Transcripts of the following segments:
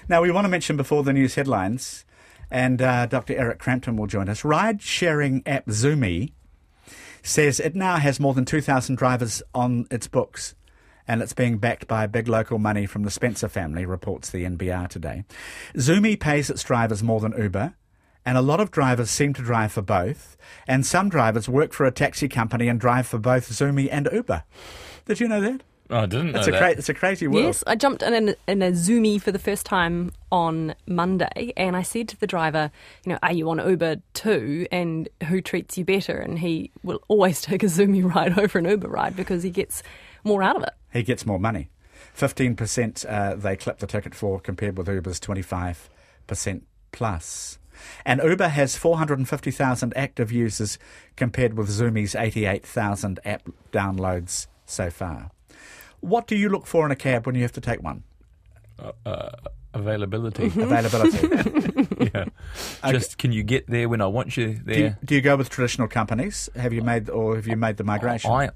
Now, we want to mention before the news headlines, and Dr. Eric Crampton will join us. Ride-sharing app Zoomy says it now has more than 2,000 drivers on its books, and it's being backed by big local money from the Spencer family, reports the NBR today. Zoomy pays its drivers more than Uber, and a lot of drivers seem to drive for both, and some drivers work for a taxi company and drive for both Zoomy and Uber. Did you know that? Oh, I didn't know that. It's a crazy world. Yes, I jumped in a Zoomy for the first time on Monday, and I said to the driver, are you on Uber too, and who treats you better? And he will always take a Zoomy ride over an Uber ride because he gets more out of it. He gets more money. 15% they clip the ticket for, compared with Uber's 25% plus. And Uber has 450,000 active users compared with Zoomy's 88,000 app downloads so far. What do you look for in a cab when you have to take one? Availability. Availability. Yeah. Just can you get there when I want you there? Do you go with traditional companies? Have you made the migration? I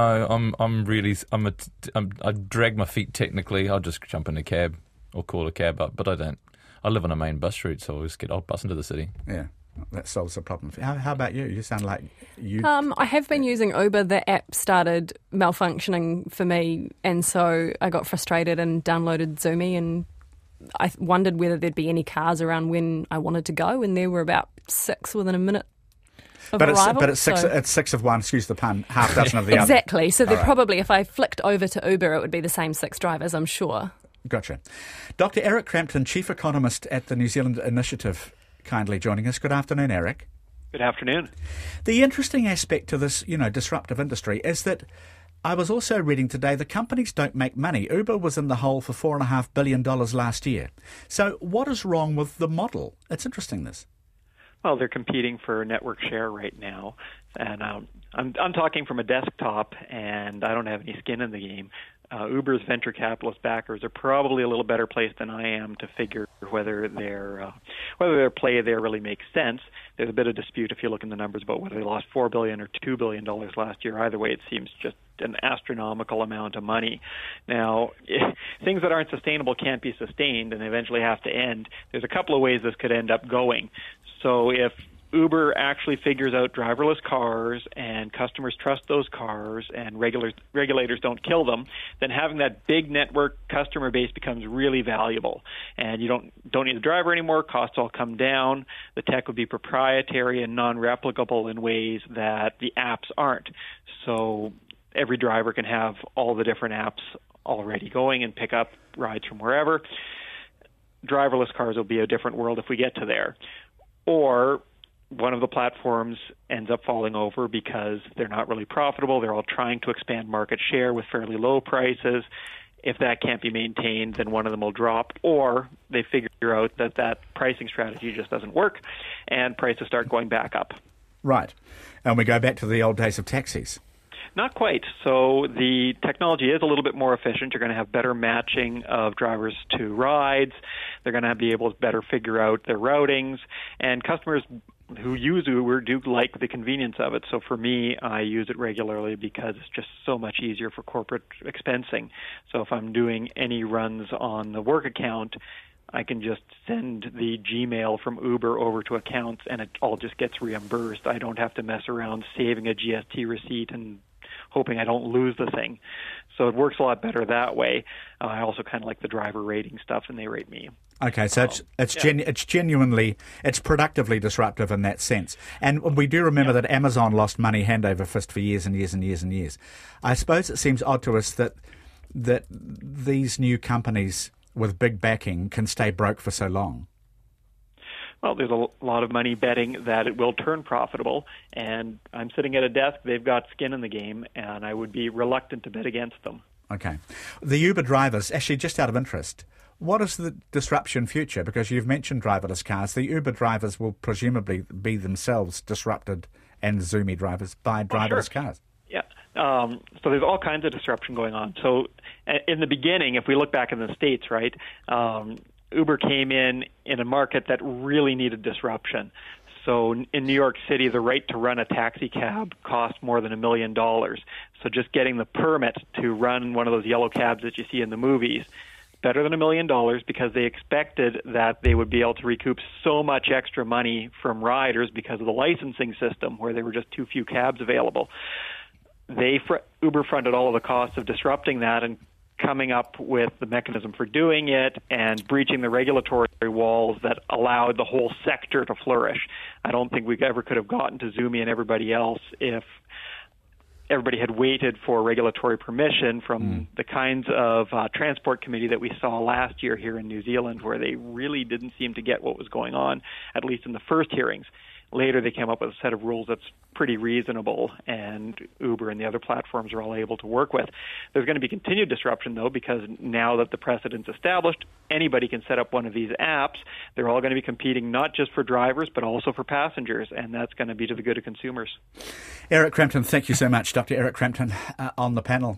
drag my feet technically. I'll just jump in a cab or call a cab up, but I don't. I live on a main bus route, so I'll bus into the city. Yeah. That solves the problem. How about you? You sound like you... I have been using Uber. The app started malfunctioning for me, and so I got frustrated and downloaded Zoomy, and I wondered whether there'd be any cars around when I wanted to go, and there were about 6 within a minute of arrival. But it's six of one, excuse the pun, half dozen of the other. Exactly. So probably, if I flicked over to Uber, it would be the same 6 drivers, I'm sure. Gotcha. Dr. Eric Crampton, Chief Economist at the New Zealand Initiative, kindly joining us. Good afternoon, Eric. Good afternoon. The interesting aspect to this, disruptive industry is that I was also reading today the companies don't make money. Uber was in the hole for $4.5 billion last year. So what is wrong with the model? It's interesting, this. Well, they're competing for network share right now. And I'm talking from a desktop, and I don't have any skin in the game. Uber's venture capitalist backers are probably a little better placed than I am to figure whether their play there really makes sense. There's a bit of dispute if you look in the numbers about whether they lost $4 billion or $2 billion last year. Either way, it seems just an astronomical amount of money. Now, things that aren't sustainable can't be sustained and eventually have to end. There's a couple of ways this could end up going. So if Uber actually figures out driverless cars and customers trust those cars and regulators don't kill them, then having that big network customer base becomes really valuable. And you don't need the driver anymore. Costs all come down. The tech would be proprietary and non-replicable in ways that the apps aren't. So every driver can have all the different apps already going and pick up rides from wherever. Driverless cars will be a different world if we get to there. Or one of the platforms ends up falling over because they're not really profitable. They're all trying to expand market share with fairly low prices. If that can't be maintained, then one of them will drop, or they figure out that pricing strategy just doesn't work, and prices start going back up. Right. And we go back to the old days of taxis. Not quite. So the technology is a little bit more efficient. You're going to have better matching of drivers to rides. They're going to be able to better figure out their routings. And customers who use Uber do like the convenience of it. So for me, I use it regularly because it's just so much easier for corporate expensing. So if I'm doing any runs on the work account, I can just send the Gmail from Uber over to accounts and it all just gets reimbursed. I don't have to mess around saving a GST receipt and hoping I don't lose the thing. So it works a lot better that way. I also kind of like the driver rating stuff, and they rate me. Okay, so it's genuinely, it's productively disruptive in that sense. And we do remember that Amazon lost money hand over fist for years and years and years and years. I suppose it seems odd to us that these new companies with big backing can stay broke for so long. Well, there's a lot of money betting that it will turn profitable, and I'm sitting at a desk. They've got skin in the game, and I would be reluctant to bet against them. Okay. The Uber drivers, actually, just out of interest, what is the disruption future? Because you've mentioned driverless cars. The Uber drivers will presumably be themselves disrupted, and Zoomy drivers, by driverless cars. Yeah. So there's all kinds of disruption going on. So in the beginning, if we look back in the States, right, Uber came in a market that really needed disruption. So in New York City, the right to run a taxi cab cost more than $1 million. So just getting the permit to run one of those yellow cabs that you see in the movies better than $1 million because they expected that they would be able to recoup so much extra money from riders because of the licensing system where there were just too few cabs available. Uber fronted all of the costs of disrupting that and coming up with the mechanism for doing it and breaching the regulatory walls that allowed the whole sector to flourish. I don't think we ever could have gotten to Zumi and everybody else if everybody had waited for regulatory permission from the kinds of transport committee that we saw last year here in New Zealand, where they really didn't seem to get what was going on, at least in the first hearings. Later, they came up with a set of rules that's pretty reasonable, and Uber and the other platforms are all able to work with. There's going to be continued disruption, though, because now that the precedent's established, anybody can set up one of these apps. They're all going to be competing not just for drivers, but also for passengers, and that's going to be to the good of consumers. Eric Crampton, thank you so much. Dr. Eric Crampton on the panel.